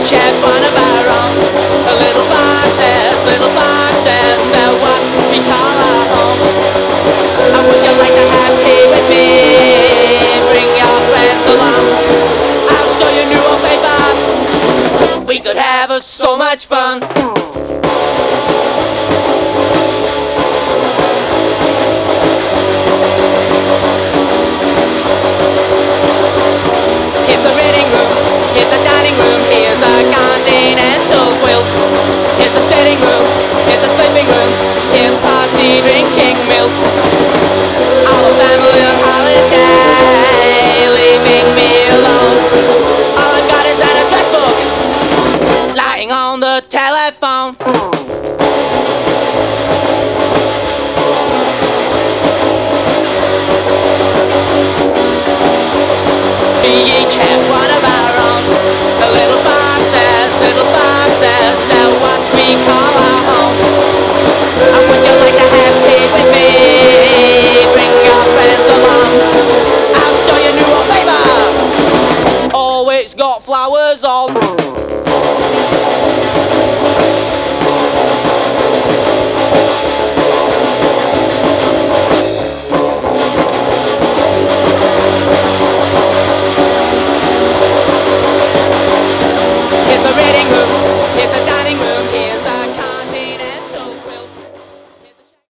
each have one of our own. Little boxes, they're what we call our home. And would you like to have tea with me? Bring your friends along. I'll show you new wallpaper. We could have so much fun. Here's the reading room, here's the dining room, here's a continental quilt. Here's the sitting room, here's the sleeping room, here's party drinking milk. All the family on holiday, leaving me alone. All I've got is an address book, lying on the telephone. We each have